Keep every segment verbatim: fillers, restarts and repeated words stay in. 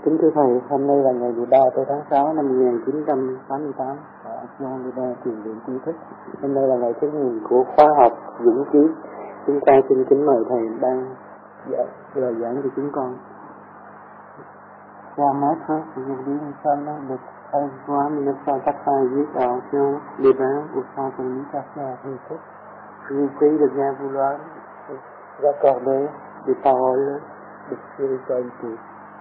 Kính thưa Thầy, hôm nay là ngày mười ba tháng sáu năm một nghìn chín trăm tám mươi tám và John Leda truyền điện tri thức. Hôm nay là ngày thứ nhì của khóa học Dũng Chí. Chúng ta xin kính mời Thầy ban lời giảng cho chúng con. Chers maîtres, aujourd'hui nous sommes le treize juin mille neuf cent quatre-vingt-huit à Ancien les Bains au centre d'Éducation artistique. Je vous prie de bien vouloir vous accorder des paroles de spiritualité.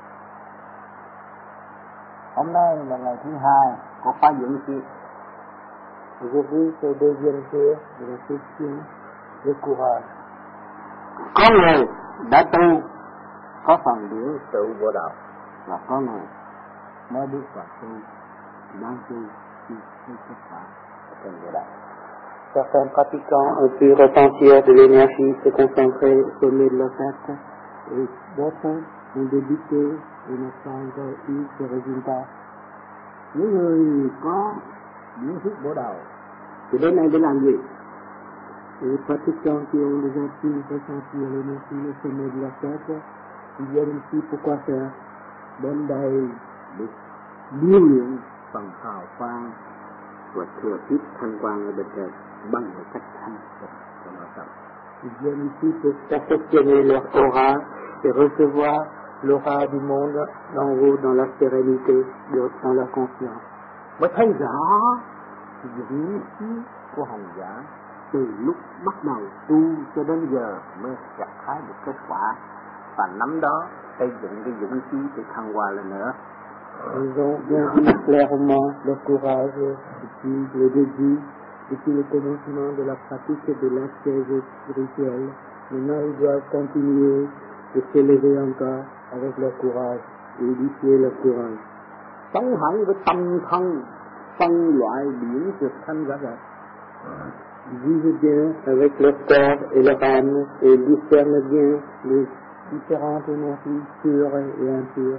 Hôm nay là ngày thứ hai của khóa Dũng Chí. Aujourd'hui c'est le deuxième jour de la session de courage. Có người đã tu có phần điển tự vô đạo, và có người mới bước vào tu đang tu khi thấy kết quả ở trên vô đạo. Certains pratiquants ont pu ressentir de l'énergie se concentrer au sommet de la tête, et d'autres ont débuté et n'ont pas encore eu ce résultat. Những người có điển thức bổ đạo thì đến đây để làm gì? Les pratiquants qui ont déjà pu ressentir l'énergie au sommet de la tête, ils viennent ici pour quoi faire? Đến đây để điêu luyện phần hào quang và thừa tiếp thanh quang ở bên trên bằng một cách thanh tịnh của nội tâm. Ils viennent ici pour perfectionner leur aura et recevoir l'aura du monde d'en haut dans la sérénité, dans leur conscience. Mới thấy rõ dũng khí của hành giả từ lúc bắt đầu tu cho đến giờ mới gặt hái được kết quả, và nắm đó xây dựng cái dũng khí để thăng hoa lên nữa. Ils ont bien vu clairement le courage depuis le début, depuis le commencement de la pratique de l'ascèse spirituelle. Maintenant, ils doivent continuer de s'élever encore avec leur courage, et édifier leur courage. Sống hẳn với tâm thân, phân loại điển trực thanh rõ rệt. Vivent bien avec leur corps et leur âme et discernent bien les différentes énergies pures et impures.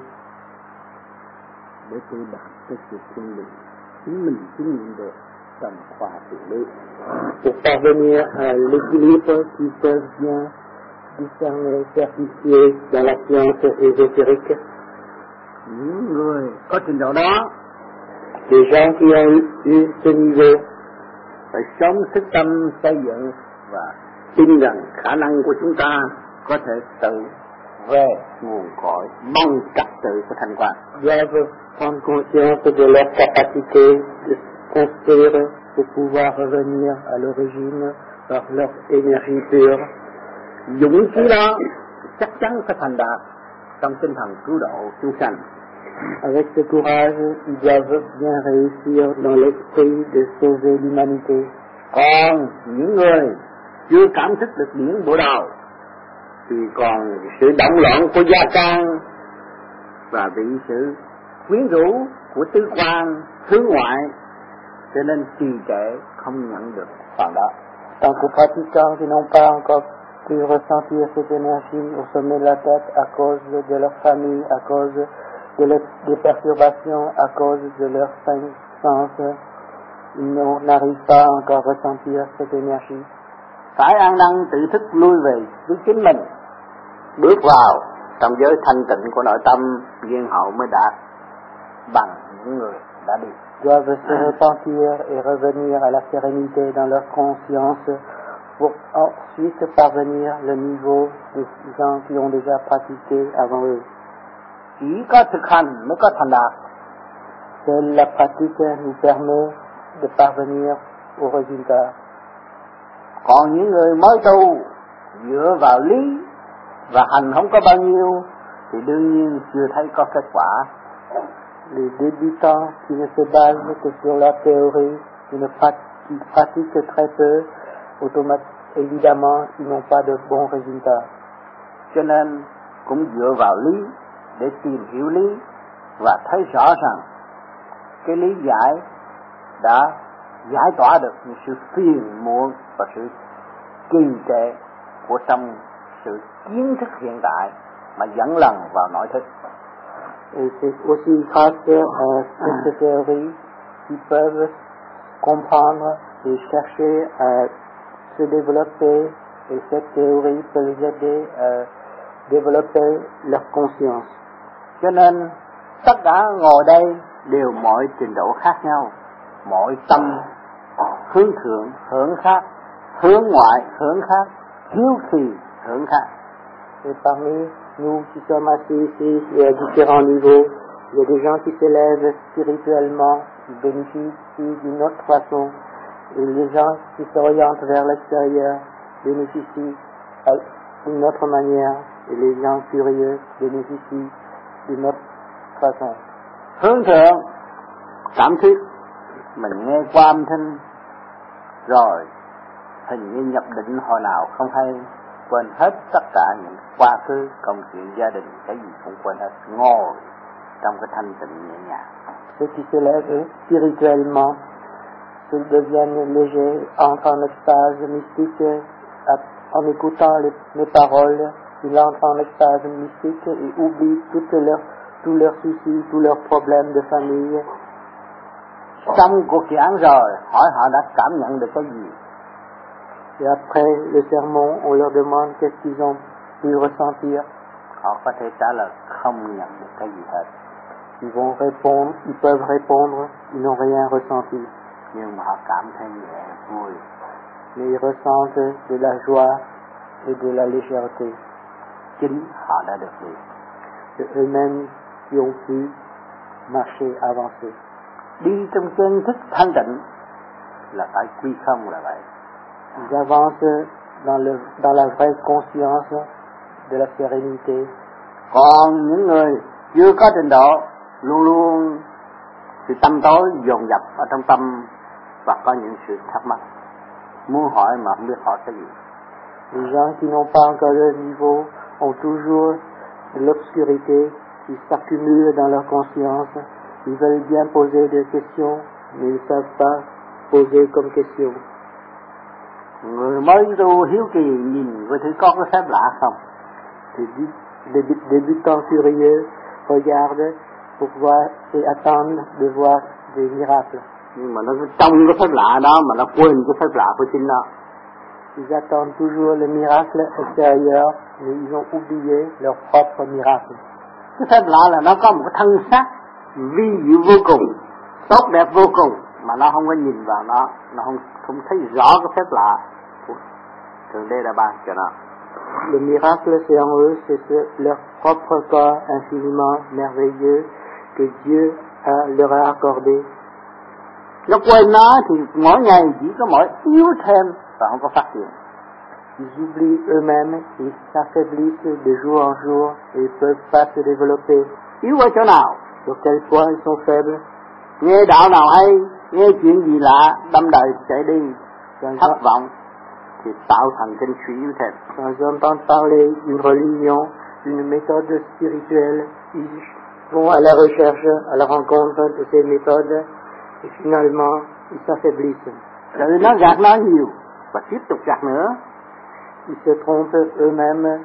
Để tự đạt cái sự thiên liêng, chính mình chứng nghiệm được trong khoa tự lý. Pour parvenir à l'équilibre qu'ils peuvent bien discerner, certifier dans la science ésotérique. Những người có trình độ đó, les gens qui ont eu ce niveau, phải sống thức tâm xây dựng và tin rằng khả năng của chúng ta có thể tự về nguồn cội bằng trật tự của thanh quan. Doivent prendre conscience de leur capacité de construire pour pouvoir revenir à l'origine par leur énergie pure. Dũng khí đó chắc chắn sẽ thành đạt trong tinh thần cứu độ chúng sanh. Avec ce courage, ils doivent bien réussir dans l'esprit de sauver l'humanité. Còn những người chưa cảm thức được điển bộ đạo thì còn sự động loạn của gia can và bị sự quyến rũ của tứ quan thứ ngoại, cho nên trì trệ không nhận được phần đó. Tant qu'aux pratiquants qui n'ont pas encore pu ressentir cette énergie au sommet de la tête à cause de leur famille, à cause de leur, des perturbations, à cause de leur cinq sens, ils n'arrivent pas encore à ressentir cette énergie. Phải an năng tự thức lui về với chính mình, bước vào trong giới thanh tịnh của nội tâm, duyên hậu mới đạt bằng những người đã đi. Doivent se repentir et revenir à la sérénité dans leur conscience pour ensuite parvenir le niveau des gens qui ont déjà pratiqué avant eux. Chỉ có thực hành mới có thành đạt. Seule la pratique nous permet de parvenir au résultat. Còn những người mới tu dựa vào lý và hành không có bao nhiêu thì đương nhiên chưa thấy có kết quả. Les débutants qui ne se basent que sur la théorie, qui ne pratiquent, qui pratiquent très peu, automatiquement, évidemment, ils n'ont pas de bons résultats. Cho nên cũng dựa vào lý để tìm hiểu lý và thấy rõ rằng cái lý giải đã giải tỏa được những sự phiền muộn và sự trì trệ của trong sự kiến thức hiện tại mà dẫn lần vào nội thức. Et c'est aussi grâce à cette théorie qu'ils peuvent comprendre et chercher à se développer, et cette théorie peut les aider à développer leur conscience. Cho nên Tất cả ngồi đây đều mọi trình độ khác nhau, mọi tâm hướng thượng hướng khác, hướng ngoại hướng khác, hiếu kỳ hướng khác. Et parmi nous qui sommes assis ici, il y a différents niveaux. Il y a des gens qui s'élèvent spirituellement, qui bénéficient d'une autre façon. Et les gens qui s'orientent vers l'extérieur bénéficient d'une autre manière. Et les gens curieux bénéficient d'une autre façon. Hướng thượng, cảm thuyết, mình nghe qua âm thanh rồi hình như nhập định hồi nào không hay, quên hết tất cả những quá khứ, công chuyện gia đình, cái gì cũng quên hết, ngồi trong cái thanh tịnh nhẹ nhàng. Ceux qui s'élèvent spirituellement se deviennent légers, entrent en extase mystique en écoutant les, mes paroles. Ils entrent en extase mystique et oublient toutes leurs, tous leurs soucis, tous leurs problèmes de famille. Trong cuộc giảng rồi, hỏi họ đã cảm nhận được cái gì? Et après le sermon, on leur demande qu'est-ce qu'ils ont pu ressentir. Họ có thể trả lời không nhận được cái gì hết. Ils vont répondre, ils peuvent répondre, ils n'ont rien ressenti. Nhưng mà họ cảm thấy nhẹ vui. Mais ils ressentent de la joie et de la légèreté. Chính họ đã được đi. C'est eux-mêmes qui ont pu marcher, avancer. Đi trong chân thức thanh tịnh là phải quy không là vậy. Ils avancent dans, le, dans la vraie conscience de la sérénité. Còn những người chưa có trình độ luôn luôn sự tâm tối dồn dập ở trong tâm và có những sự thắc mắc, muốn hỏi mà không biết hỏi cái gì. Les gens qui n'ont pas encore le niveau ont toujours de l'obscurité qui s'accumule dans leur conscience. Ils veulent bien poser des questions, mais ils ne savent pas poser comme question. Người mới tu hiếu kỳ nhìn với thứ có cái phép lạ không? Les débutants curieux regardent pour voir et attendent de voir des miracles. Nhưng mà nó trong cái phép lạ đó mà nó quên cái phép lạ của chính nó. Ils attendent toujours le miracle extérieur, mais ils ont oublié leur propre miracle. Cái phép lạ là nó có một cái thân xác vi diệu vô cùng, tốt đẹp vô cùng, mà nó không có nhìn vào nó, nó không không thấy rõ cái phép lạ của Thượng Đế đã ban cho nó. Le miracle c'est en eux, c'est ce, leur propre corps infiniment merveilleux que Dieu a, leur a accordé. Nó quên nó thì mỗi ngày chỉ có mỗi yếu thêm và không có phát triển. Ils oublient eux-mêmes, ils s'affaiblissent de jour en jour et ils ne peuvent pas se développer. Yếu ở chỗ nào? Sur quel point ils sont faibles? Nghe đạo nào hay, nghe chuyện gì lạ, đâm đời chạy đi, thất vọng thì tạo thành kinh suy yếu thêm. Quand ils entendent parler d'une religion, d'une méthode spirituelle, ils vont à la recherche, à la rencontre de ces méthodes et finalement ils s'affaiblissent. Rồi nó gạt nó nhiều và tiếp tục gạt nữa. Ils se trompent eux-mêmes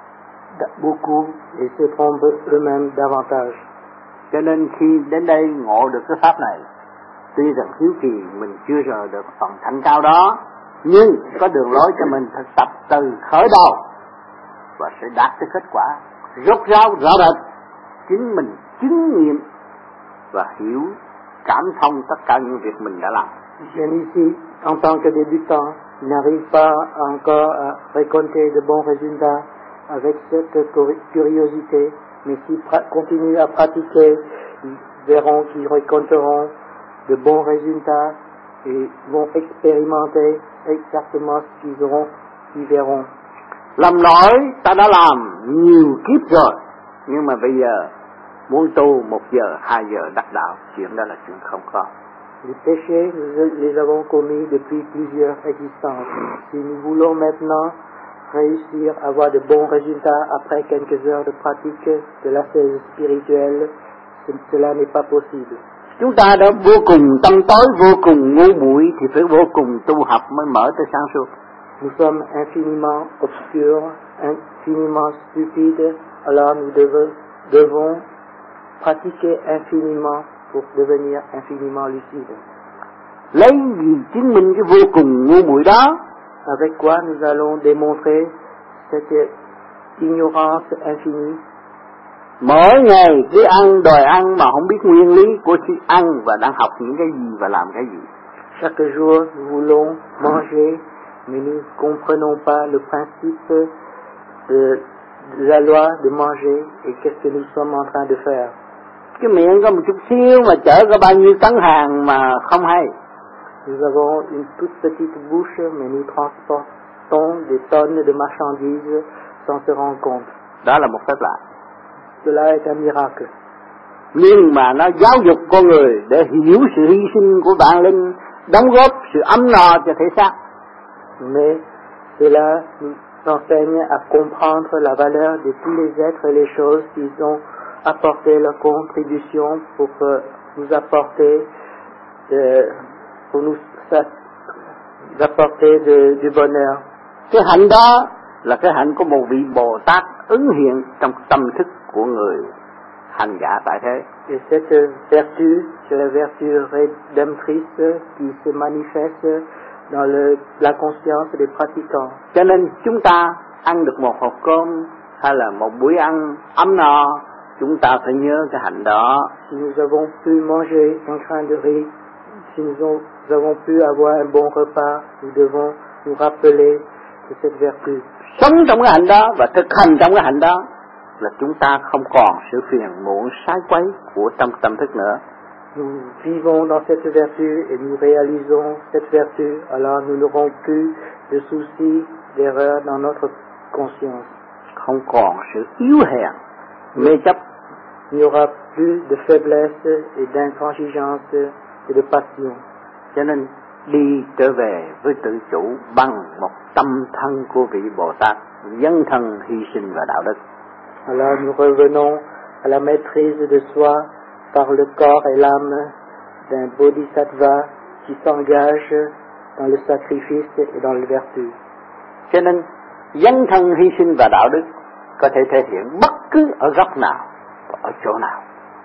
beaucoup et se trompent eux-mêmes davantage. Cho nên khi đến đây ngộ được cái pháp này, tuy rằng hiếu kỳ mình chưa rờ được phần thanh cao đó, nhưng có đường lối cho mình thực tập từ khởi đầu và sẽ đạt tới kết quả rốt ráo rõ rệt. Chính mình chứng nghiệm và hiểu cảm thông tất cả những việc mình đã làm. Viennent ici en tant que débutants, ils n'arrivent pas encore à récolter de bons résultats avec cette curiosité, mais s'ils pra- continuent à pratiquer, ils verront qu'ils récolteront de bons résultats et vont expérimenter exactement ce qu'ils auront, qu'ils verront. Làm lỗi ta đã làm nhiều kiếp rồi, nhưng mà bây giờ muốn tu một giờ, hai giờ đắc đạo, chuyện đó là chuyện không có. Les péchés, nous les avons commis depuis plusieurs existences. Si nous voulons maintenant réussir à avoir de bons résultats après quelques heures de pratique de l'ascèse spirituelle, cela n'est pas possible. Chúng ta đã vô cùng tâm tối, vô cùng ngu muội thì phải vô cùng tu học mới mở tới sáng suốt. Nous sommes infiniment obscurs, infiniment stupides, alors nous devons, devons pratiquer infiniment pour devenir infiniment lucide. Lấy gì chứng minh cái vô cùng ngu muội đó? Avec quoi nous allons démontrer cette ignorance infinie? Mỗi ngày cứ ăn đòi ăn mà không biết nguyên lý của sự ăn và đang học những cái gì và làm cái gì. Chaque jour, nous voulons manger, mais nous ne comprenons pas le principe de la loi de manger et qu'est-ce que nous sommes en train de faire. Cái miệng có một chút xíu mà chở có bao nhiêu tấn hàng mà không hay. Nous avons une toute petite bouche, mais nous transportons des tonnes de marchandises sans se rendre compte. Đó là một phép lạ. Cela est un miracle. Nhưng mà nó giáo dục con người để hiểu sự hy sinh của vạn linh, đóng góp sự ấm no cho thể xác. Mais cela nous enseigne à comprendre la valeur de tous les êtres et les choses qui ont apporté leur contribution pour euh, nous apporter de, pour nous apporter de, du bonheur. Cái hạnh đó là cái hạnh của một vị Bồ Tát ứng hiện trong tâm thức của người hành giả tại thế. Et cette vertu, c'est la vertu rédemptrice qui se manifeste dans le, la conscience des pratiquants. Cho nên chúng ta ăn được một hộp cơm hay là một buổi ăn ấm no, chúng ta phải nhớ cái hạnh đó. Si nous avons pu manger un grain de riz, si nous avons pu avoir un bon repas, nous devons nous rappeler de cette vertu. Sống trong cái hạnh đó và thực hành trong cái hạnh đó là chúng ta không còn sự phiền muộn sai quấy của trong tâm thức nữa. Nous vivons dans cette vertu et nous réalisons cette vertu, alors nous n'aurons plus de soucis, d'erreurs dans notre conscience. Không còn sự yếu hèn, mê chấp. Il n'y aura plus de faiblesse et d'intransigeance et de passion. Cho nên đi trở về với tự chủ bằng một tâm thân của vị Bồ Tát, dấn thân hy sinh và đạo đức. Alors nous revenons à la maîtrise de soi par le corps et l'âme d'un bodhisattva qui s'engage dans le sacrifice et dans la vertu. Cho nên dấn thân hy sinh và đạo đức có thể thể hiện bất cứ ở góc nào và ở chỗ nào,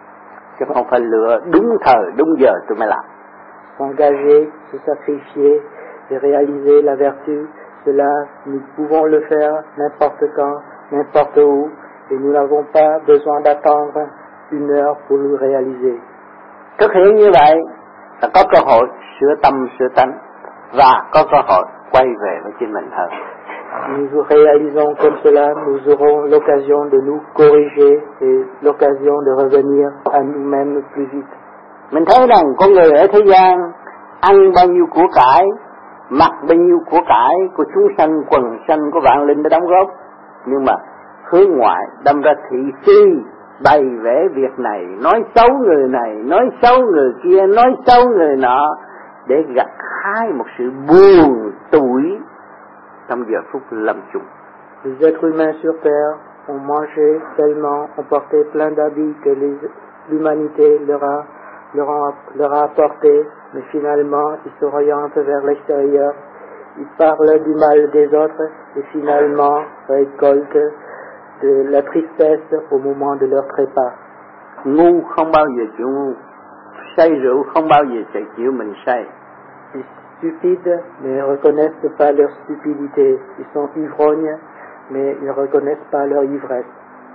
chứ không phải lựa đúng thời đúng giờ tôi mới làm. S'engager, se sacrifier et réaliser la vertu, cela nous pouvons le faire n'importe quand, n'importe où, et nous n'avons pas besoin d'attendre une heure pour le réaliser. Thực hiện như vậy là có cơ hội sửa tâm sửa tánh và có cơ hội quay về với chính mình hơn. Nous réalisons comme cela, nous aurons l'occasion de nous corriger et l'occasion de revenir à nous-mêmes plus vite. Mình thấy rằng con người ở thế gian ăn bao nhiêu của cải, mặc bao nhiêu của cải của chúng sanh, quần sanh của vạn linh để đóng góp, nhưng mà hướng ngoại đâm ra thị phi, bày vẽ việc này, nói xấu người này, nói xấu người kia, nói xấu người nọ, để gặt hái một sự buồn tủi trong giờ phút lâm chung. Les êtres humains sur terre ont mangé tellement, ont porté plein d'habits que les, l'humanité leur a, leur, a, leur a apporté, mais finalement ils s'orientent vers l'extérieur, ils parlent du mal des autres et finalement récoltent de la tristesse au moment de leur trépas. Ngu không bao giờ chịu ngu, say rượu không bao giờ chịu mình say. Ils stupides mais ne reconnaissent pas leur stupidité, ils sont ivrognes mais ils ne reconnaissent pas leur ivresse.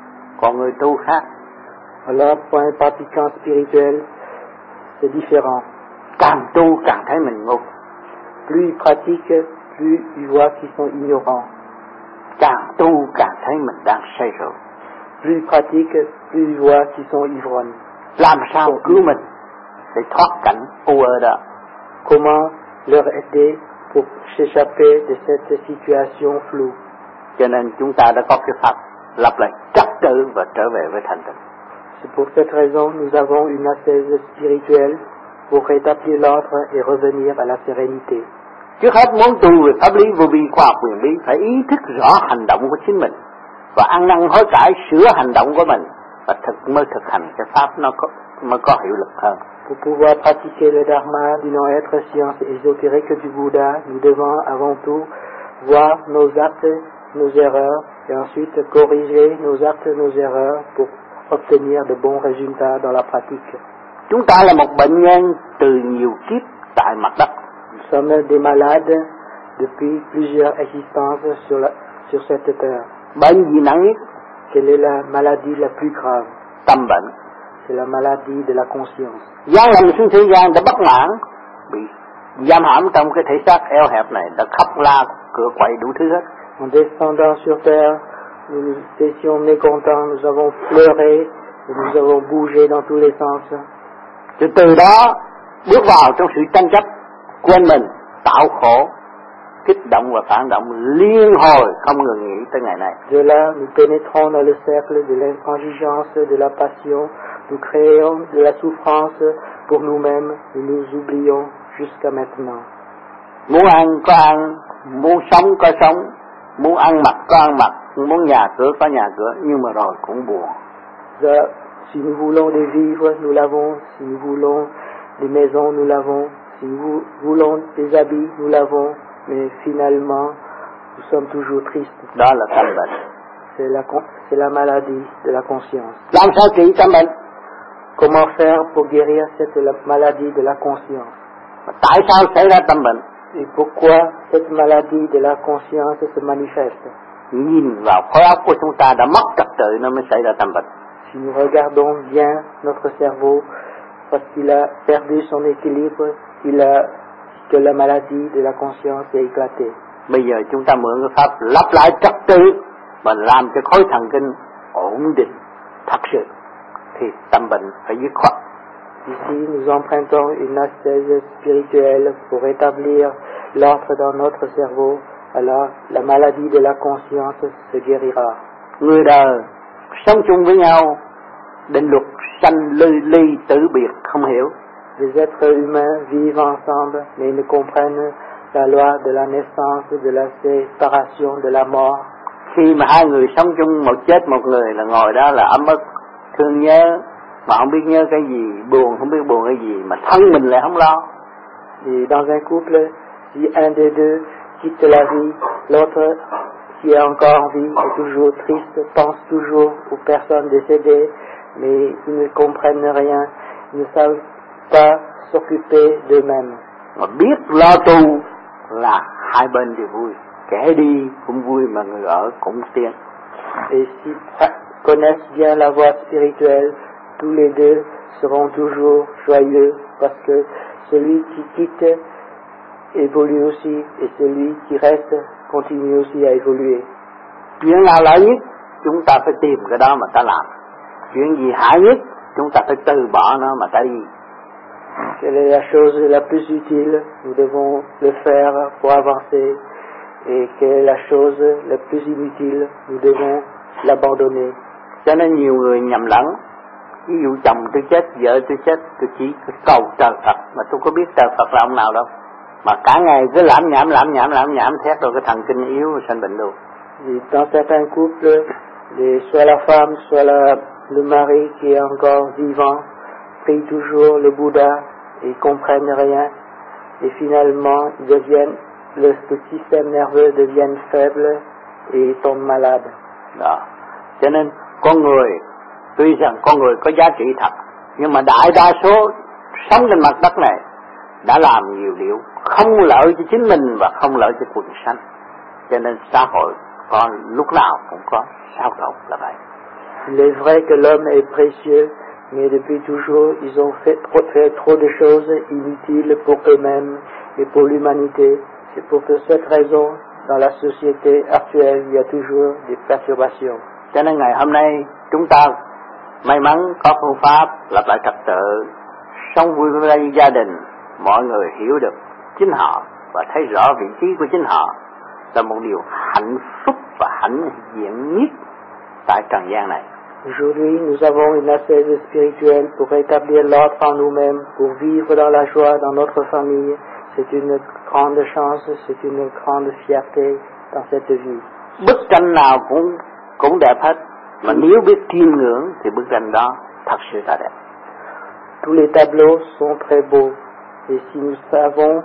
Còn người tu khác. Alors pour un pratiquant spirituel, c'est différent. Càng tu càng thấy mình ngu. Plus ils pratiquent, plus ils voient qu'ils sont ignorants. Càng tu càng thấy mình đang say rượu. Plus ils pratiquent, plus ils voient qu'ils sont ivrognes. Làm sao cứu mình để thoát cảnh u ơ đó? Comment leur aider pour s'échapper de cette situation floue? Cho nên chúng ta đã có cái pháp lập lại trật tự và trở về với thanh tịnh. C'est pour cette raison nous avons une ascèse spirituelle pour rétablir l'ordre et revenir à la sérénité. Trước hết muốn tu về pháp lý vô vi khoa học quyền bí phải ý thức rõ hành động của chính mình và ăn năn hối cải sửa hành động của mình và thực mới thực hành cái pháp nó có, mới có hiệu lực hơn. Pour pouvoir pratiquer le dharma du non-être science ésotérique du Bouddha, nous devons avant tout voir nos actes, nos erreurs et ensuite corriger nos actes, nos erreurs pour obtenir de bons résultats dans la pratique. Chúng ta là một bệnh nhân từ nhiều kiếp tại mặt đất. Nous sommes des malades depuis plusieurs existences sur, la, sur cette terre. Bệnh gì nặng nhất? Quelle est la maladie la plus grave? Tâm bệnh. C'est la maladie de la conscience. Giáng lâm xuống thế gian đã bất mãn, bị giam hãm trong cái thể xác eo hẹp này, đã khóc la cửa quậy đủ thứ hết. En descendant sur terre, nous étions mécontents, nous avons pleuré, et nous avons bougé dans tous les sens. Rồi từ đó bước vào trong sự tranh chấp, quên mình, tạo khổ, kích động và phản động liên hồi không ngừng nghỉ tới ngày nay. De là, nous pénétrons dans le cercle de l'intransigeance, de la passion, nous créons de la souffrance pour nous-mêmes et nous oublions jusqu'à maintenant. Muốn ăn có ăn, muốn sống có sống, muốn ăn mặc có ăn mặc, muốn nhà cửa có nhà cửa, nhưng mà rồi cũng buồn. De, si nous voulons des vivres, nous l'avons. Si nous voulons des maisons, nous l'avons. Si nous voulons des habits, nous l'avons. Mais finalement, nous sommes toujours tristes. Đó là tâm bệnh. C'est la, c'est la maladie de la conscience. Làm sao trị tâm bệnh? Comment faire pour guérir cette maladie de la conscience? Tại sao xảy ra tâm bệnh? Et pourquoi cette maladie de la conscience se manifeste? Nhìn vào khối óc của chúng ta đã mất trật tự nó mới xảy ra tâm bệnh. Si nous regardons bien notre cerveau, parce qu'il a perdu son équilibre, il a que la maladie de la conscience est éclatée. Bây giờ chúng ta mượn cái pháp lặp lại trật tự và làm cho khối thần kinh ổn định thật sự thì tâm bệnh phải dứt khoát. Ici, nous empruntons une ascèse spirituelle pour rétablir l'ordre dans notre cerveau, alors la maladie de la conscience se guérira. Người đời sống chung với nhau, định luật sanh ly ly tử biệt không hiểu. Les êtres humains vivent ensemble, mais ils ne comprennent la loi de la naissance, de la séparation, de la mort. Khi mà hai người sống chung, một chết một người là ngồi đó là ấm ức, thương nhớ, mà không biết nhớ cái gì, buồn không biết buồn cái gì, mà thân mình lại không lo. Et dans un couple, si un des deux quitte la vie, l'autre qui est encore en vie est toujours triste, pense toujours aux personnes décédées, mais ils ne comprennent rien, ils ne savent pas s'occuper d'eux-mêmes. Mà biết lo tu là hai bên đều vui, kẻ đi cũng vui mà người ở cũng tiến. Et s'ils connaissent bien la voie spirituelle, tous les deux seront toujours joyeux, parce que celui qui quitte évolue aussi, et celui qui reste continue aussi à évoluer. Chuyện nào lợi nhất, chúng ta phải tìm cái đó mà ta làm. Chuyện gì hại nhất, chúng ta phải từ bỏ nó mà ta đi. Quelle est la chose la plus utile, nous devons le faire pour avancer. Et quelle est la chose la plus inutile, nous devons l'abandonner. Cho nên nhiều người nhầm lẫn. Ví dụ chồng tôi chết, vợ tôi chết, tôi chỉ cầu trời Phật, mà tôi có biết trời Phật là ông nào đâu. Mà cả ngày cứ lãm nhảm, lãm nhảm, lãm nhảm, thét rồi cái thần kinh yếu rồi sanh bệnh luôn. Dans certains couples, les, soit la femme, soit la, le mari qui est encore vivant, prie toujours le Bouddha et ils comprennent rien. Et finalement, ils deviennent, le, le système nerveux devient faible et ils tombent malades. Đó. Cho nên con người, tuy rằng con người có giá trị thật, nhưng mà đại đa số sống trên mặt đất này đã làm nhiều điều không lợi cho chính mình và không lợi cho quần sanh. Cho nên xã hội còn lúc nào cũng có xáo trộn là vậy. Il est vrai que l'homme est précieux, mais depuis toujours, ils ont fait trop, fait trop de choses inutiles pour eux-mêmes et pour l'humanité. C'est pour cette raison, dans la société actuelle, il y a toujours des perturbations. Cho nên ngày hôm nay chúng ta may mắn có phương pháp lập lại trật tự, sống vui với gia đình, mọi người hiểu được chính họ và thấy rõ vị trí của chính họ là một điều hạnh phúc và hãnh diện nhất tại trần gian này. Aujourd'hui, nous avons une ascèse spirituelle pour rétablir l'ordre en nous-mêmes, pour vivre dans la joie dans notre famille. C'est une grande chance, c'est une grande fierté dans cette vie. Bức tranh nào cũng cũng đẹp hết, mà nếu biết chiêm ngưỡng thì bức tranh đó thật sự là đẹp. Tous les tableaux sont très beaux, et si nous savons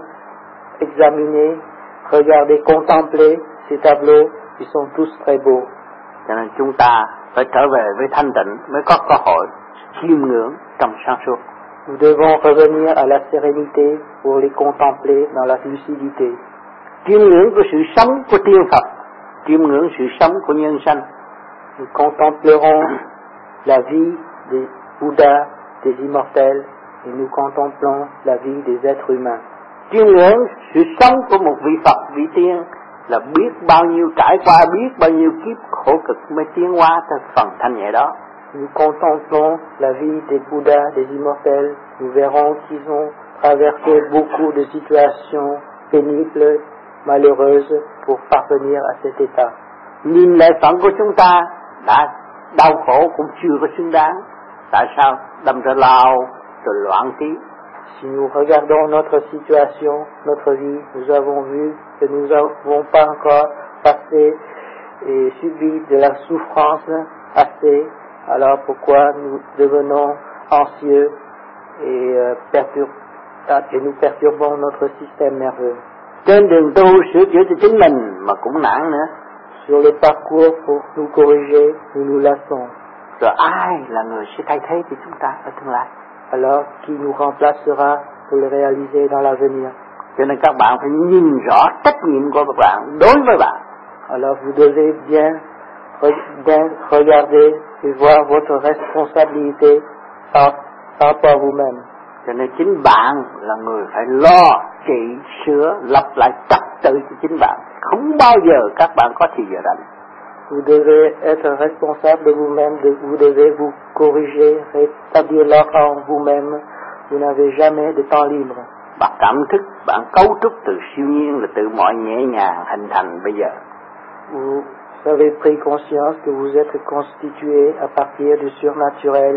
examiner, regarder, contempler ces tableaux, ils sont tous très beaux. Cho nên chúng ta phải trở về với thanh tịnh mới có cơ hội chiêm ngưỡng trong sáng suốt. Nous devons revenir à la sérénité pour les contempler dans la lucidité. Chiêm ngưỡng của sự sống của tiên Phật, chiêm ngưỡng sự sống của nhân sanh, Nous contemplerons la vie des Bouddhas, des immortels, et nous contemplons la vie des êtres humains. Chiêm ngưỡng sự sống của một vị Phật, vị tiên là biết bao nhiêu trải qua, biết bao nhiêu kiếp khổ cực mới tiến hóa tới phần thanh nhẹ đó. Nous contemplons la vie des Bouddhas, des immortels. Nous verrons qu'ils ont traversé beaucoup de situations pénibles, malheureuses pour parvenir à cet état. Nhìn lại phận của chúng ta đã đau khổ cũng chưa có xứng đáng. Tại sao đâm ra lao rồi loạn trí? Si nous regardons notre situation, notre vie, nous avons vu que nous n'avons pas encore passé et subi de la souffrance assez. Alors pourquoi nous devenons anxieux et, euh, pertur- et nous perturbons notre système nerveux? Trên đường tu sửa chữa cho chính mình mà cũng nản nữa. Sur le parcours pour nous corriger, nous nous lassons. Rồi ai là người sẽ thay thế cho chúng ta ở tương lai? Alors qui nous remplacera pour le réaliser dans l'avenir? Cho nên các bạn phải nhìn rõ trách nhiệm của các bạn đối với bạn. Alors vous devez bien, bien regarder et voir votre responsabilité par rapport à vous-même. Cho nên chính bạn là người phải lo trị sửa lập lại trật tự cho chính bạn. Không bao giờ các bạn có thì giờ rảnh. Vous devez être responsable de vous-même, de, vous devez vous corriger, rétablir l'ordre en vous-même. Vous n'avez jamais de temps libre. Bạn cảm thức, bạn cấu trúc từ siêu nhiên là tự mọi nhẹ nhàng hình thành bây giờ. Vous avez pris conscience que vous êtes constitué à partir du surnaturel,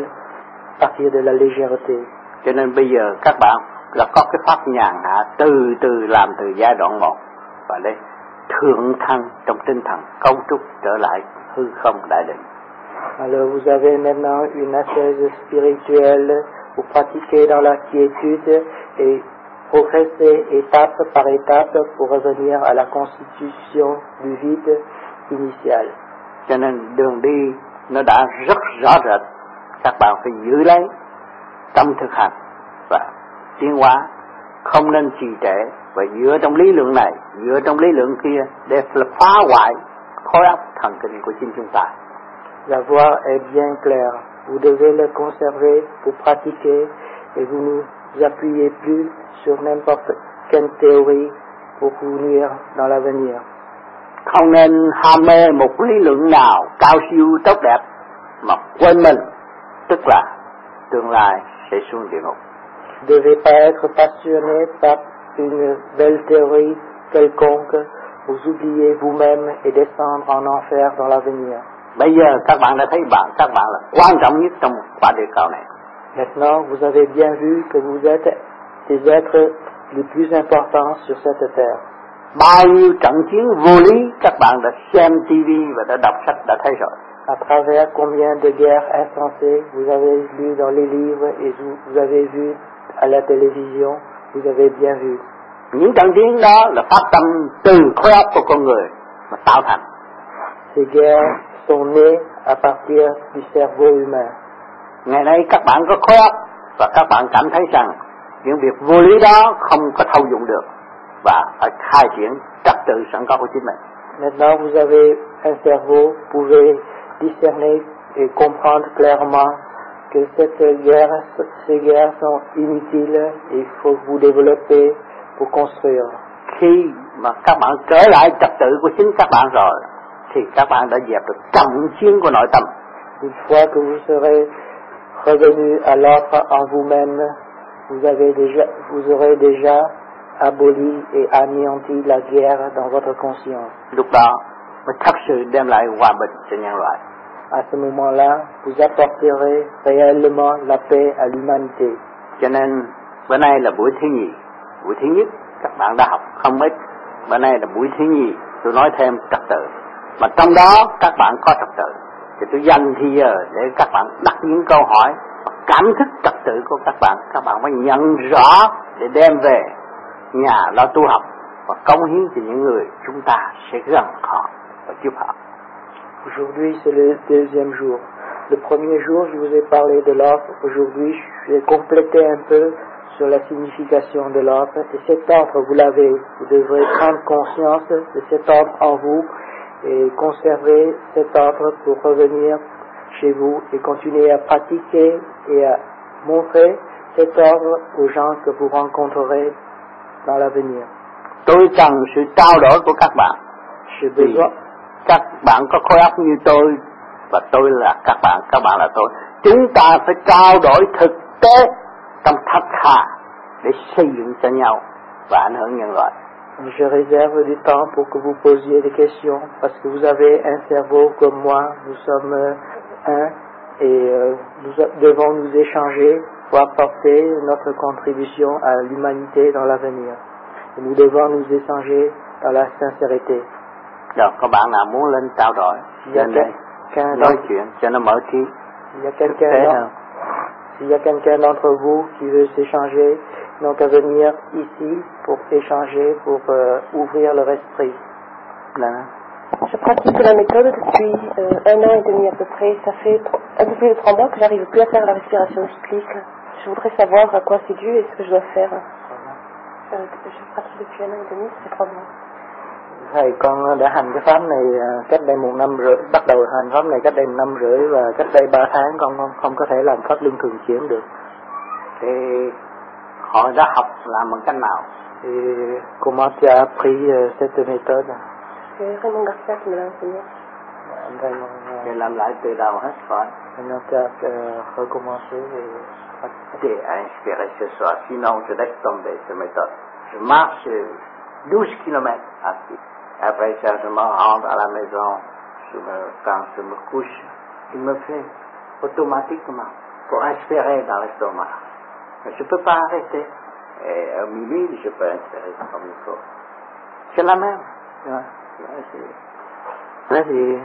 à partir de la légèreté. Cho nên bây giờ các bạn là có cái pháp nhàn hạ từ từ làm từ giai đoạn một và đây thượng thăng trong tinh thần cấu trúc trở lại hư không đại định. Alors vous avez maintenant une ascèse spirituelle, vous pratiquez dans la quiétude et progressez étape par étape pour revenir à la constitution du vide initial. Cho nên đường đi nó đã rất rõ rệt, các bạn phải giữ lấy trong thực hành và tiến hóa, không nên trì trệ và dựa trong lý lượng này, dựa trong lý lượng kia để phá hoại khối óc thần kinh của chính chúng ta. La voie est bien claire. Vous devez le conserver pour pratiquer et vous ne vous appuyez plus sur n'importe quelle théorie pour vous nuire dans l'avenir. Không nên ham mê một lý lượng nào cao siêu tốt đẹp mà quên mình, tức là tương lai sẽ xuống địa ngục. Vous ne devez pas être passionné par une belle théorie quelconque, vous oubliez vous-même et descendre en enfer dans l'avenir. Bây giờ các bạn đã thấy bạn, các bạn là quan trọng nhất trong quả địa cầu này. Maintenant, vous avez bien vu que vous êtes des êtres les plus importants sur cette terre. Bao nhiêu trận chiến vô lý các bạn đã xem ti vi và đã đọc sách đã thấy rồi. À travers combien de guerres insensées vous avez lu dans les livres et vous avez vu à la télévision, vous avez bien vu. Những trận chiến đó là phát tâm từ khối óc của con người mà tạo thành. Ces guerres sont nées à partir du cerveau humain. Ngày nay các bạn có khối óc và các bạn cảm thấy rằng những việc vô lý đó không có thâu dụng được và phải khai triển trật tự sẵn có của chính mình. Maintenant vous avez un cerveau, vous pouvez discerner et comprendre clairement que cette guerre, ces guerres sont inutiles et il faut vous développer pour construire. Khi mà các bạn trở lại trật tự của chính các bạn rồi thì các bạn đã dẹp được trận chiến của nội tâm. Une fois que vous serez revenu à l'ordre en vous-même, vous avez déjà, vous aurez déjà aboli et anéanti la guerre dans votre conscience. Lúc đó mới thật sự đem lại hòa bình cho nhân loại. À ce moment-là, vous apporterez réellement la paix à l'humanité. Cho nên bữa nay là buổi thứ nhì. Buổi thứ nhất các bạn đã học không ít. Bữa nay là buổi thứ nhì, tôi nói thêm trật tự. Mà trong đó các bạn có trật tự thì tôi dành thì giờ để các bạn đặt những câu hỏi và cảm thức trật tự của các bạn. Các bạn phải nhận rõ để đem về nhà lo tu học và cống hiến cho những người chúng ta sẽ gần họ và giúp họ. Aujourd'hui, c'est le deuxième jour. Le premier jour, je vous ai parlé de l'ordre. Aujourd'hui, je vais compléter un peu sur la signification de l'ordre. Et cet ordre, vous l'avez. Vous devrez prendre conscience de cet ordre en vous et conservez cet ordre pour revenir chez vous et continuer à pratiquer et à montrer cet ordre aux gens que vous rencontrerez dans l'avenir. Tôi cần sự trao đổi của các bạn. J'ai besoin. Các bạn có khối óc như tôi và tôi là các bạn, các bạn là tôi. Chúng ta phải trao đổi thực tế trong thật thà để xây dựng cho nhau và ảnh hưởng nhân loại. Je réserve du temps pour que vous posiez des questions parce que vous avez un cerveau comme moi, nous sommes un et euh, nous devons nous échanger pour apporter notre contribution à l'humanité dans l'avenir. Et nous devons nous échanger dans la sincérité. Rồi, có bạn nào muốn lên trao đổi? Lên đây, nói chuyện cho nó mở trí. S'il y a quelqu'un s'il y a quelqu'un d'entre vous qui veut s'échanger, donc à venir ici pour échanger, pour euh, ouvrir leur esprit. Là. Je pratique la méthode depuis euh, un an et demi à peu près. Ça fait tro- un peu plus de trois mois que j'arrive plus à faire la respiration cyclique. Je voudrais savoir à quoi c'est dû et ce que je dois faire. Euh, je pratique depuis un an et demi, ça fait trois mois. Thầy, con đã hành cái pháp này cách đây một năm rưỡi, bắt đầu hành pháp này cách đây một năm rưỡi và cách đây ba tháng con không, không có thể làm pháp luân thường chuyển được. Thì họ đã học làm bằng cách nào? Et comment tu as appris uh, cette méthode? C'est Raymond Garcia qui me l'a enseigné. Thì làm lại từ đầu hết rồi. Maintenant tu as uh, recommencé et J'ai inspiré ce soir, sinon je laisse tomber cette méthode. Je marche douze kilomètres à pied. Après ça, je me rends à la maison, je me, quand je me couche, il me fait automatiquement pour inspirer dans l'estomac. Mais je ne peux pas arrêter. Et au milieu, je peux inspirer comme il faut. C'est la même. Đó thì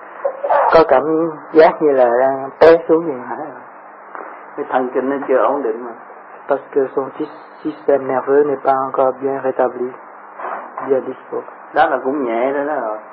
có cảm giác như là đang té xuống vậy. Cái thần kinh nó chưa ổn định mà. Parce que son système nerveux n'est pas encore bien rétabli, bien dispo. Đó là cũng nhẹ đó đó rồi.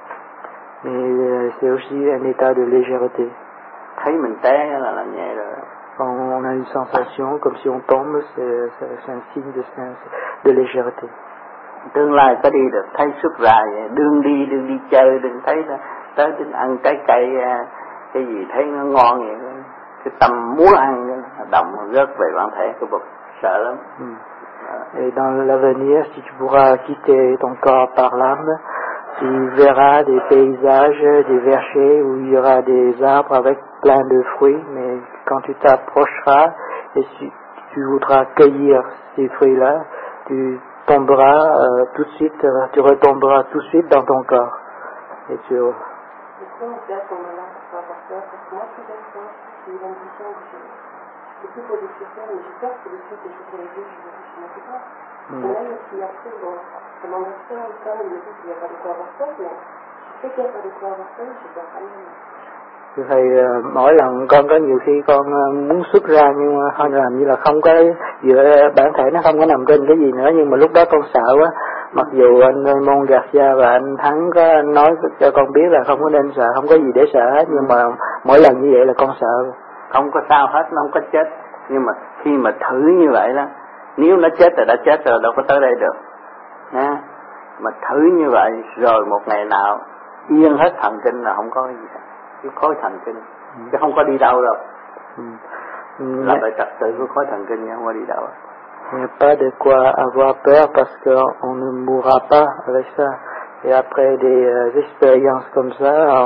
Mais c'est aussi un état de légèreté. Thấy mình té là là nhẹ rồi. Quand on a une sensation comme si on tombe, c'est, c'est, c'est un signe de, de légèreté. Tương lai có đi được, thấy xuất ra vậy, đương đi, đương đi chơi, đừng thấy tới đến ăn trái cây, cái gì thấy nó ngon vậy, cái tâm muốn ăn, động rớt về bản thể của Phật, sợ lắm. Mm. Et dans l'avenir, si tu pourras quitter ton corps par l'âme, tu verras des paysages, des vergers où il y aura des arbres avec plein de fruits, mais quand tu t'approcheras et si tu voudras cueillir ces fruits-là, tu tomberas euh, tout de suite, euh, tu retomberas tout de suite dans ton corps. Et tu... Pourquoi on fait à ce moment-là pour avoir peur? Parce que moi, tout d'un coup, j'ai eu l'impression que je ne peux plus poser sur terre, mais j'ai peur que le suite des choses sur les yeux, je ne sais pas. Mm. Et même si après, bon, ça m'emmerde pas, quand même, il me dit qu'il n'y a pas de quoi avoir peur, mais je sais qu'il n'y a pas de quoi avoir peur, j'ai peur quand même. Thầy, mỗi lần con có nhiều khi con muốn xuất ra nhưng mà không làm như là không có dựa bản thể, nó không có nằm trên cái gì nữa, nhưng mà lúc đó con sợ quá. Mặc dù anh Raymond Garcia và anh Thắng có nói cho con biết là không có nên sợ, không có gì để sợ hết, nhưng mà mỗi lần như vậy là con sợ. Không có sao hết, nó không có chết, nhưng mà khi mà thử như vậy đó, nếu nó chết rồi đã chết rồi, đâu có tới đây được. Nha. Mà thử như vậy rồi một ngày nào yên hết thần kinh là không có cái gì cả. Cái khối thần kinh, ừ. Chứ không có đi đâu đâu. Ừ. Là phải trật tự của khối thần kinh, không có đi đâu. Il n'y a pas de quoi avoir peur parce qu'on ne mourra pas avec ça. Et après des euh, expériences comme ça, euh,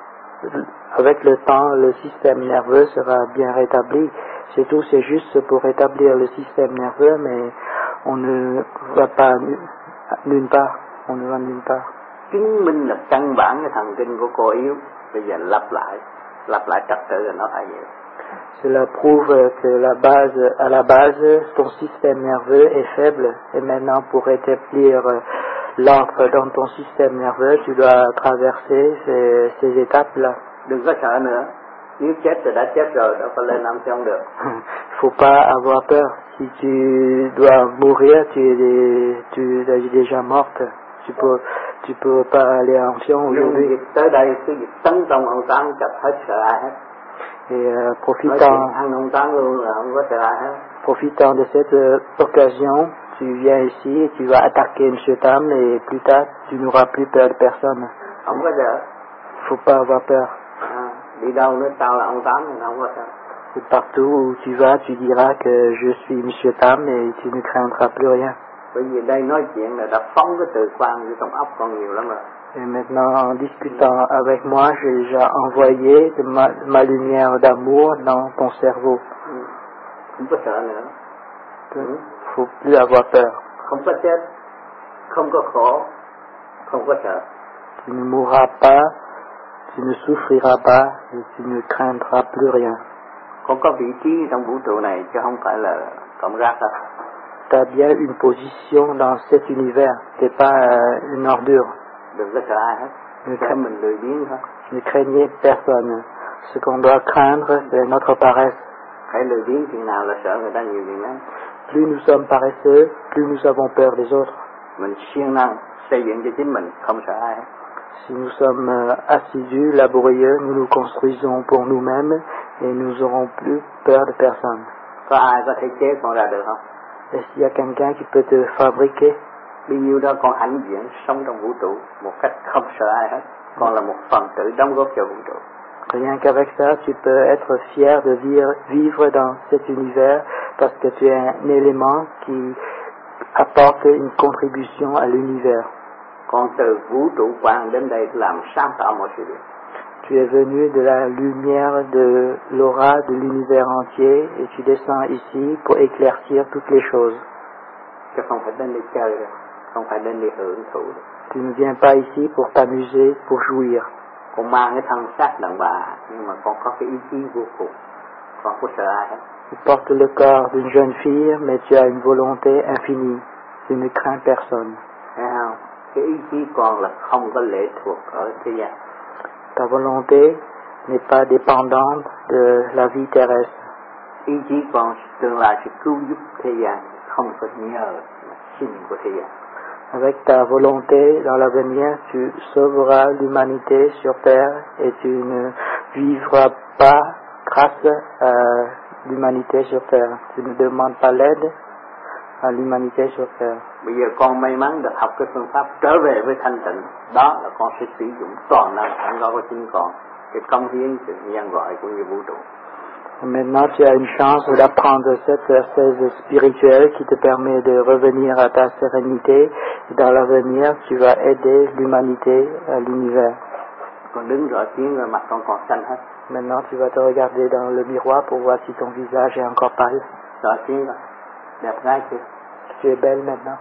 avec le temps, le système nerveux sera bien rétabli. C'est tout, c'est juste pour rétablir le système nerveux, mais on ne va pas nulle part. On ne va nulle part. Chứng minh là căn bản cái thần kinh của cô yếu. Bây giờ lặp lại, lặp lại trật tự rồi nó phải vậy. Cela prouve que la base, à la base, ton système nerveux est faible. Et maintenant, pour rétablir l'ordre dans ton système nerveux, tu dois traverser ces, ces étapes-là. Đừng có sợ nữa. Nếu chết rồi đã chết rồi, đâu có lên năm chứ không được. Faut pas avoir peur. Si tu dois mourir, tu es, des, tu es déjà morte. Tu peux, tu peux pas aller en Sion aujourd'hui. Nhưng tới đây, cái việc tấn công ông Tám chặt hết sợ ai hết. Et euh, profitant, profitant de cette euh, occasion, tu viens ici et tu vas attaquer M. Tam et plus tard, tu n'auras plus peur de personne. Không có sợ. Faut pas avoir peur. À, đi đâu nữa tao là ông Tám, không có sợ. Et partout où tu vas, tu diras que je suis Monsieur Tam et tu ne craindras plus rien. Bởi vì đây nói chuyện là đã phóng cái từ quan vô trong óc con nhiều lắm rồi. Et maintenant, en discutant avec moi, j'ai déjà envoyé de ma, ma lumière d'amour dans ton cerveau. Ừ. Không có sợ nữa. Il ne faut plus avoir peur. Không có chết, không có khổ, không có sợ. Tu ne mourras pas, tu ne souffriras pas et tu ne craindras plus rien. Con có vị trí trong vũ trụ này chứ không phải là cọng rác đâu. Tu as bien une position dans cet univers, tu n'es pas euh, une ordure. Đừng có sợ ai hết, Ne, sợ mình lười biếng thôi. ne craignez personne. Ce qu'on doit craindre, c'est notre paresse. Hãy lười biếng chuyện nào là sợ người ta nhiều chuyện lắm. Plus nous sommes paresseux, plus nous avons peur des autres. Mình siêng năng xây dựng cho chính mình, không sợ ai hết. Si nous sommes euh, assidus, laborieux, nous nous construisons pour nous-mêmes et nous n'aurons plus peur de personne. Có ai có thể chế con ra được không? Et s'il y a quelqu'un qui peut te fabriquer, Bao nhiêu đó con hãnh diện sống trong vũ trụ một cách không sợ ai hết. Con là một phần tử đóng góp cho vũ trụ. rien qu'avec ça, tu peux être fier de vivre, vivre dans cet univers parce que tu es un élément qui apporte une contribution à l'univers. Con từ vũ trụ quan đến đây làm sáng tỏ mọi sự việc. Tu es venu de la lumière de l'aura de l'univers entier et tu descends ici pour éclaircir toutes les choses. Chứ không phải đến đây chơi đâu, không phải đến đây hưởng thụ đâu. Tu ne viens pas ici pour t'amuser, pour jouir. Con mang cái thân xác đàn bà nhưng mà con có cái ý chí vô cùng. Con có sợ ai hết. Tu portes le corps d'une jeune fille, mais tu as une volonté infinie. Tu ne crains personne. Thấy không? Cái ý chí con là không có lệ thuộc ở thế gian. Ta volonté n'est pas dépendante de la vie terrestre. Ý chí con tương lai sẽ cứu giúp thế gian, không có nhờ xin của thế gian. Avec ta volonté, dans l'avenir, tu sauveras l'humanité sur terre et tu ne vivras pas grâce à l'humanité sur terre. Tu ne demandes pas l'aide à l'humanité sur terre. Bây giờ con may mắn được học cái phương pháp trở về với thanh tịnh. Đó là con sẽ sử dụng toàn năng sẵn có của chính con, cái công hiến sự nhân gọi của như vũ trụ. Maintenant, tu as une chance d'apprendre cette ascèse spirituelle qui te permet de revenir à ta sérénité. Et dans l'avenir, tu vas aider l'humanité à l'univers. Con đứng rõ tiếng rồi mặt con còn xanh hết. Maintenant, tu vas te regarder dans le miroir pour voir si ton visage est encore pâle. Rõ tiếng rồi. Đẹp gái chưa? Tu es belle maintenant.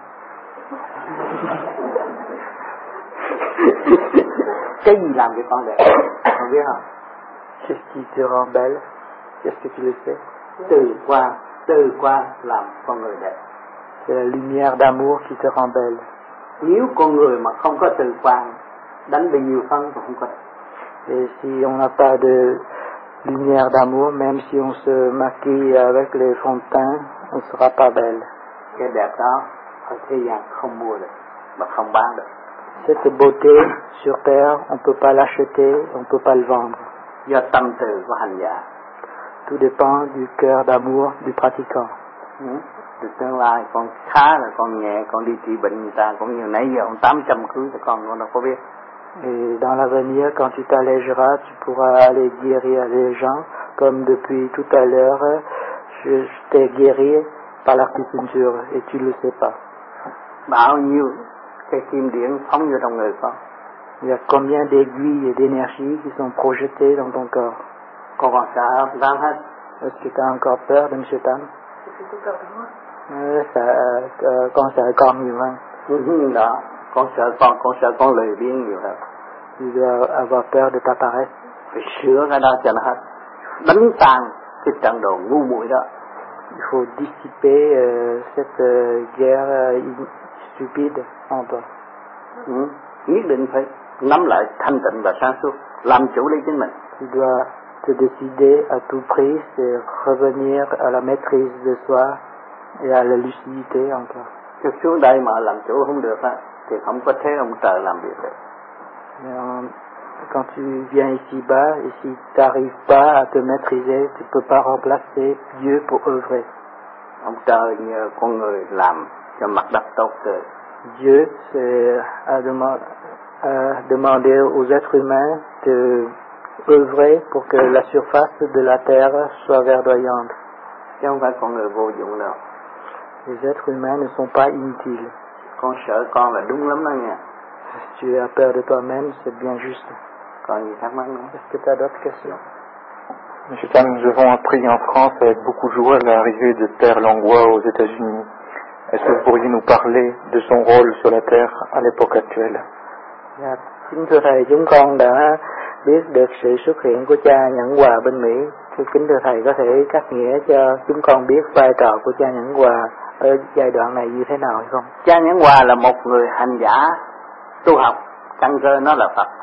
Cái gì làm cho con đẹp? Con biết không? Qu'est-ce qui te rend belle? Qu'est-ce que tu le sais? Từ qua, từ qua làm con người đẹp. C'est la lumière d'amour qui te rend belle. Nếu con người mà không có từ quan, đánh bao nhiêu phân cũng không có. Et si on n'a pas de lumière d'amour, même si on se maquille avec les fonds de teint, on ne sera pas belle. Cái đẹp đó ở thế gian không mua được mà không bán được. Cette beauté sur terre, on ne peut pas l'acheter, on ne peut pas le vendre. Do tâm từ của hành giả. Tout dépend du cœur d'amour du pratiquant. Ừ. Từ tương lai con khá là con nhẹ, con đi trị bệnh người ta cũng như nãy giờ ông tám trăm cưới cho con, con đâu có biết. Et dans l'avenir, quand tu t'allégeras, tu pourras aller guérir les gens, comme depuis tout à l'heure, je, je t'ai guéri par l'acupuncture, et tu ne le sais pas. Bao nhiêu cái kim điển phóng vô trong người con? Il y a combien d'aiguilles et d'énergie qui sont projetées dans ton corps? Con còn sợ không? Dám hết. Est-ce que tu as encore peur de M. Tam? J'ai tout peur de moi. Euh, ça, euh, con sợ con nhiều hơn. Đó, con sợ con, con sợ con lười biếng nhiều hơn. Tu dois avoir peur de ta paresse. Phải sửa cái đó cho nó hết. Đánh tan cái trận đồ ngu muội đó. Il faut dissiper euh, cette euh, guerre euh, stupide en toi. Ừ. Nhất định phải nắm lại thanh tịnh và sáng suốt, làm chủ lấy chính mình. Tu dois te décider à tout prix, c'est revenir à la maîtrise de soi et à la lucidité en toi. Chứ xuống đây mà làm chủ không được á, thì không có thế ông trời làm việc được. Mais en, quand tu viens ici-bas, et si tu n'arrives pas à te maîtriser, tu ne peux pas remplacer Dieu pour œuvrer. Ông trời nhờ con người làm cho mặt đất tốt tươi. Dieu c'est, a demandé, a demandé aux êtres humains de œuvrer pour que la surface de la terre soit verdoyante. Chứ không phải con người vô dụng đâu. Les êtres humains ne sont pas inutiles. Con sợ con là đúng lắm đó nha. Si tu as peur de toi-même, c'est bien juste. Còn gì thắc mắc nữa? Est-ce que tu as d'autres questions? Monsieur Tam, nous avons appris en France avec beaucoup de joie l'arrivée de Père Langlois aux États-Unis. Est-ce que vous pourriez nous parler de son rôle sur la Terre à l'époque actuelle? Dạ, kính thưa Thầy, chúng con đã biết được sự xuất hiện của cha Nhẫn Hòa bên Mỹ. Thì kính thưa Thầy có thể cắt nghĩa cho chúng con biết vai trò của cha Nhẫn Hòa ở giai đoạn này như thế nào hay không? Cha Nhẫn Hòa là một người hành giả tu học, căn cơ nó là Phật.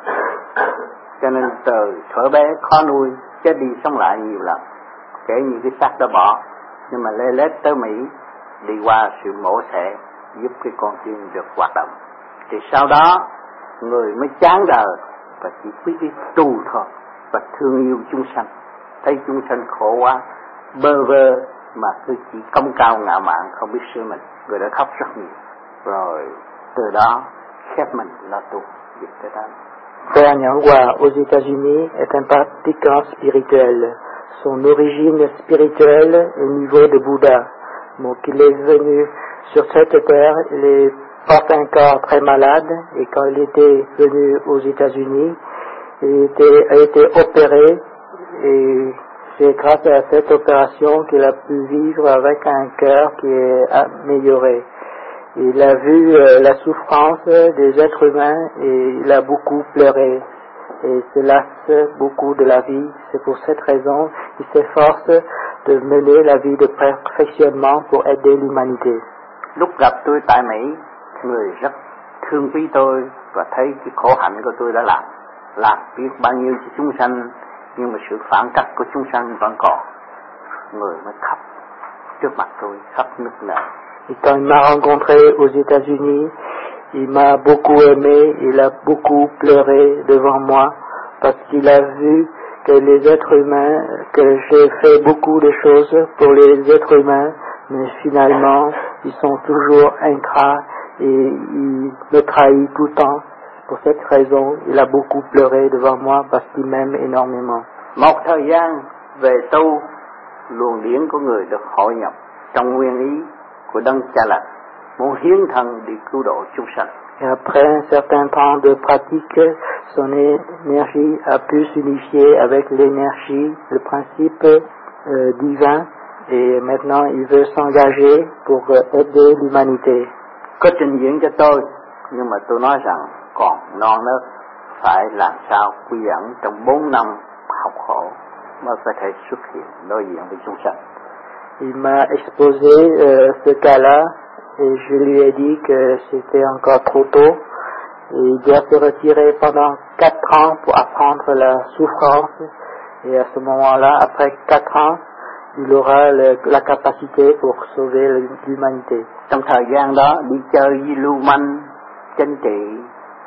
Cho nên từ thuở bé khó nuôi, chết đi sống lại nhiều lần. Kể như cái xác đã bỏ, nhưng mà lê lết tới Mỹ đi qua sự mổ xẻ giúp cái con tim được hoạt động. Thì sau đó người mới chán đời và chỉ biết đi tu thôi và thương yêu chúng sanh. Thấy chúng sanh khổ quá, bơ vơ mà cứ chỉ công cao ngạo mạn không biết sửa mình. Người đã khóc rất nhiều. Rồi từ đó khép mình lo tu dịch tới đó. Père Nhẫn Hòa aux États-Unis est un pratiquant spirituel. Son origine spirituelle est au niveau de Bouddha. Donc il est venu sur cette terre, il est porte un corps très malade et quand il était venu aux États-Unis, il était, a été opéré et c'est grâce à cette opération qu'il a pu vivre avec un cœur qui est amélioré. Il a vu euh, la souffrance des êtres humains et il a beaucoup pleuré. Et se lasse beaucoup de la vie. C'est pour cette raison qu'il s'efforce de mener la vie de perfectionnement pour aider l'humanité. Lúc gặp tôi tại Mỹ, người rất thương quý tôi và thấy cái khổ hạnh của tôi đã làm. Làm biết bao nhiêu cho chúng sanh, nhưng mà sự phản cách của chúng sanh vẫn còn. Người mới khóc trước mặt tôi, khóc nức nở. Et quand il m'a rencontré aux États-Unis, il m'a beaucoup aimé, il a beaucoup pleuré devant moi parce qu'il a vu que les êtres humains, que j'ai fait beaucoup de choses pour les êtres humains, mais finalement, ils sont toujours ingrats et ils me trahissent tout le temps. Pour cette raison, il a beaucoup pleuré devant moi parce qu'il m'aime énormément. Một thời gian về tu, luồng điển của người được hội nhập trong nguyên ý của Đấng Cha Lành, muốn hiến thân đi cứu độ chúng sanh. Et après un certain temps de pratique, son énergie a pu s'unifier avec l'énergie, le principe euh, divin, et maintenant il veut s'engager pour euh, aider l'humanité. Có trình diễn cho tôi, nhưng mà tôi nói rằng còn non nớt, phải làm sao quy ẩn trong bốn năm học khổ mới có thể xuất hiện đối diện với chúng sanh. Il m'a exposé euh, ce cas-là et je lui ai dit que c'était encore trop tôt et il doit se retirer pendant quatre ans pour apprendre la souffrance et à ce moment-là, après quatre ans, il aura le, la capacité pour sauver l'humanité. Trong thời gian đó đi chơi với lưu manh, chính trị,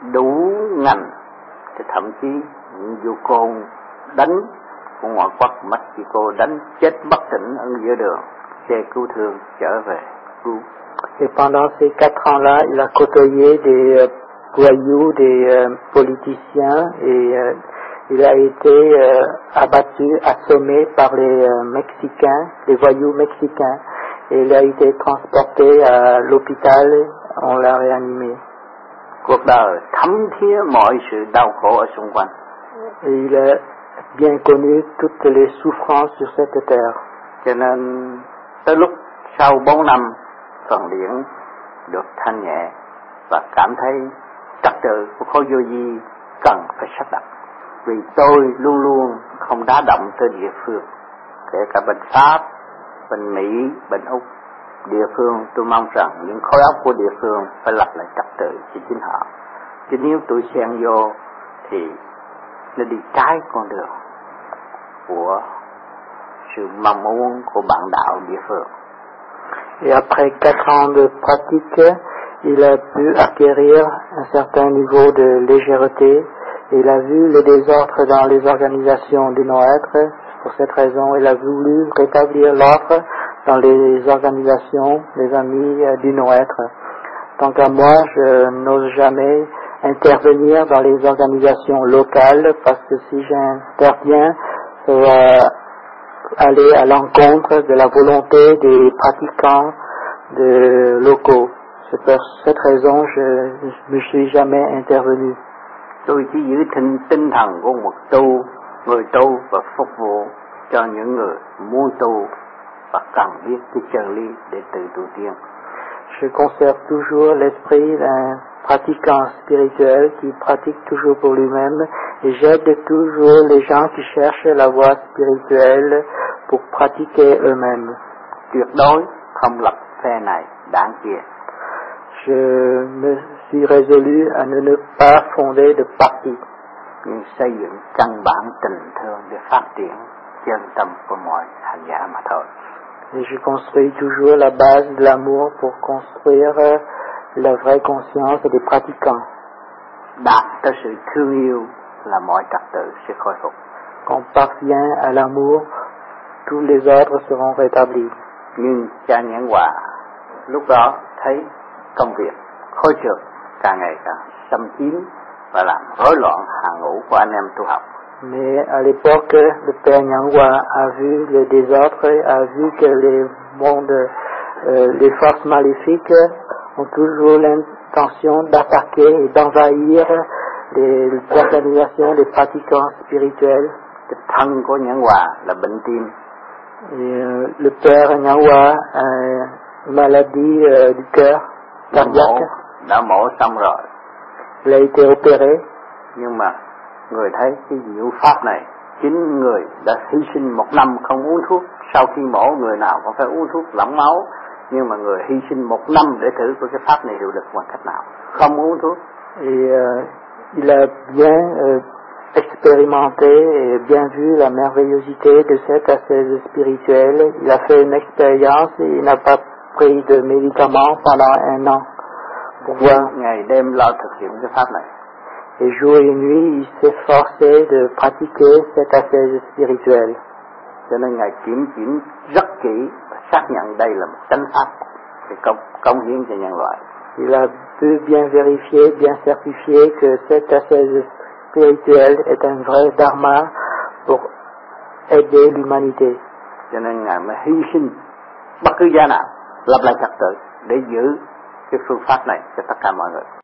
đủ ngành, thì thậm chí những vụ côn đánh của ngoại quốc Mexico đánh chết bất tỉnh ở giữa đường, xe cứu thương trở về cứu. Et pendant ces quatre ans-là, il a côtoyé des euh, voyous, des euh, politiciens et euh, il a été euh, abattu, assommé par les euh, Mexicains, les voyous mexicains, et il a été transporté à l'hôpital, on l'a réanimé. Cuộc đời thấm thía mọi sự đau khổ ở xung quanh. Et il a bien connu toutes les souffrances sur cette terre. Cho nên tới lúc sau bốn năm phần điển được thanh nhẹ và cảm thấy trật tự của khối vô vi cần phải sắp đặt. Vì tôi luôn luôn không đá động tới địa phương, kể cả bên Pháp, bên Mỹ, bên Úc. Địa phương tôi mong rằng những khối óc của địa phương phải lập lại trật tự cho chính họ. Chứ nếu tôi xen vô thì nó đi trái con đường của sự mong muốn của bạn đạo địa phương. Et après quatre ans de pratique, il a pu acquérir un certain niveau de légèreté. Il a vu le désordre dans les organisations du non-être. Pour cette raison, il a voulu rétablir l'ordre dans les organisations des amis du non-être. Tant qu'à moi, je n'ose jamais intervenir dans les organisations locales, parce que si j'interviens, ça va aller à l'encontre de la volonté des pratiquants de locaux. C'est pour cette raison que je ne suis jamais intervenu. Tôi chỉ giữ tinh, tinh thần của một tu, người tu và phục vụ cho những người muốn tu và cần biết cái chân lý để tự tu tiên. Je conserve toujours l'esprit d'un pratiquant spirituel qui pratique toujours pour lui-même et j'aide toujours les gens qui cherchent la voie spirituelle pour pratiquer eux-mêmes. Tuyệt đối không lập phe này đảng kia. Je me suis résolu à ne, ne pas fonder de parti. Nhưng xây dựng căn bản tình thương để phát triển chân tâm của mọi hành giả mà thôi. Et je construis toujours la base de l'amour pour construire la vraie conscience des pratiquants. Đạt tới sự thương yêu là mọi trật tự sẽ khôi phục. Quand on parvient à l'amour, tous les ordres seront rétablis. Nhưng cha Nhãn Hòa lúc đó thấy công việc khối trượt càng ngày càng xâm chiếm và làm rối loạn hàng ngũ của anh em tu học. Mais à l'époque, le Père Nyangwa a vu le désordre, a vu que les mondes, euh, les forces maléfiques ont toujours l'intention d'attaquer et d'envahir les organisations des pratiquants spirituels. Cái thân của Nhãn Hòa là bệnh tim. Et, euh, le Père Nyangwa a une maladie euh, du cœur cardiaque. Đã mổ xong rồi. Il a été opéré. Nhưng mà người thấy cái diệu pháp này, chính người đã hy sinh một năm không uống thuốc, sau khi mổ người nào cũng phải uống thuốc lỏng máu, nhưng mà người hy sinh một năm để thử coi cái pháp này hiệu lực bằng cách nào, không uống thuốc. Et euh, il a bien euh, expérimenté et bien vu la merveillosité de cette ascèse spirituelle. Il a fait une expérience et il n'a pas pris de médicaments pendant un an pour voir. Ngày đêm lo thực hiện cái pháp này. Et jour et nuit, il s'efforçait de pratiquer cette ascèse spirituelle. Cho nên Ngài kiểm kiểm rất kỹ và xác nhận đây là một chánh pháp để công, công hiến cho nhân loại. Il a pu bien vérifier, bien certifier que cette ascèse spirituelle est un vrai dharma pour aider l'humanité. Cho nên Ngài mới hy sinh bất cứ giá nào lập lại trật tự để giữ cái phương pháp này cho tất cả mọi người.